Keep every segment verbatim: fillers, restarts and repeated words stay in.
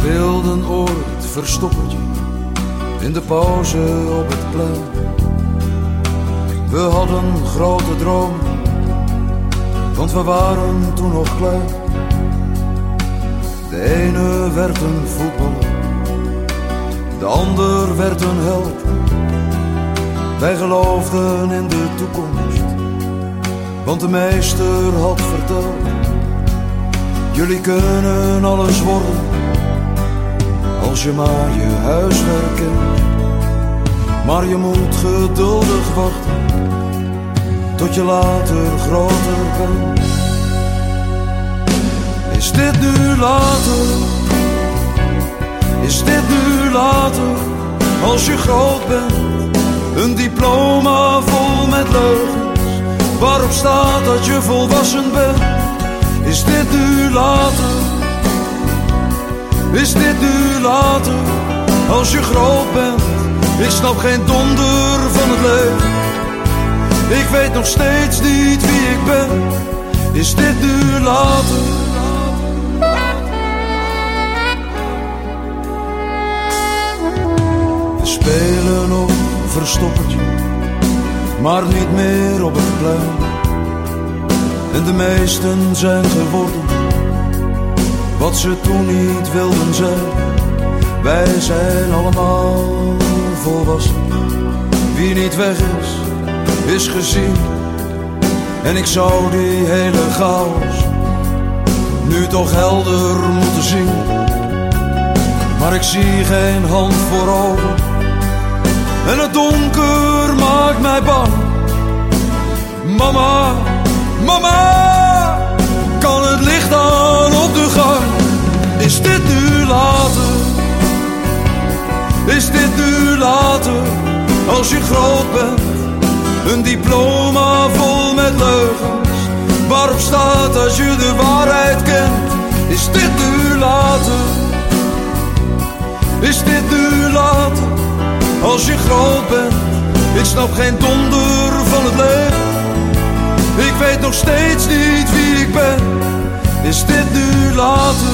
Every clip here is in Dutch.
speelden ooit verstoppertje in de pauze op het plein. We hadden grote dromen, want we waren toen nog klein. De ene werd een voetballer, de ander werd een held. Wij geloofden in de toekomst, want de meester had verteld: jullie kunnen alles worden, als je maar je huiswerk kent. Maar je moet geduldig wachten, tot je later groter bent. Is dit nu later? Is dit nu later? Als je groot bent, een diploma vol met leugens, waarop staat dat je volwassen bent. Is dit nu later? Is dit nu later? Als je groot bent, ik snap geen donder van het leven. Ik weet nog steeds niet wie ik ben. Is dit nu later? We spelen nog verstoppertje, maar niet meer op het plein. En de meesten zijn geworden wat ze toen niet wilden zijn. Wij zijn allemaal volwassen. Wie niet weg is, is gezien. En ik zou die hele chaos nu toch helder moeten zien. Maar ik zie geen hand voor ogen en het donker maakt mij bang. Mama, mama, kan het licht aan op de gang? Is dit nu later? Is dit nu later? Als je groot bent, een diploma vol met leugens, waarop staat dat je de waarheid kent. Is dit nu later? Is dit nu later? Als je groot bent, ik snap geen donder van het leven. Ik weet nog steeds niet wie ik ben. Is dit nu later?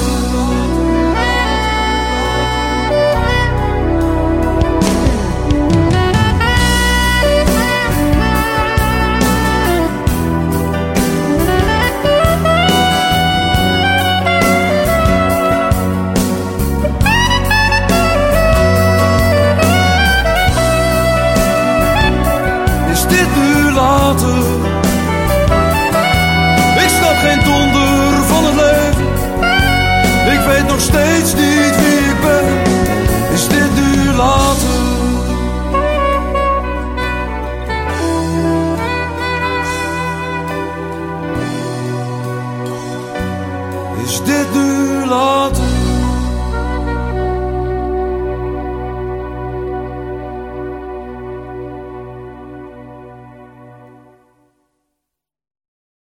Ik snap geen donder van het leven. Ik weet nog steeds niet wie ik ben. Is dit nu later? Is dit nu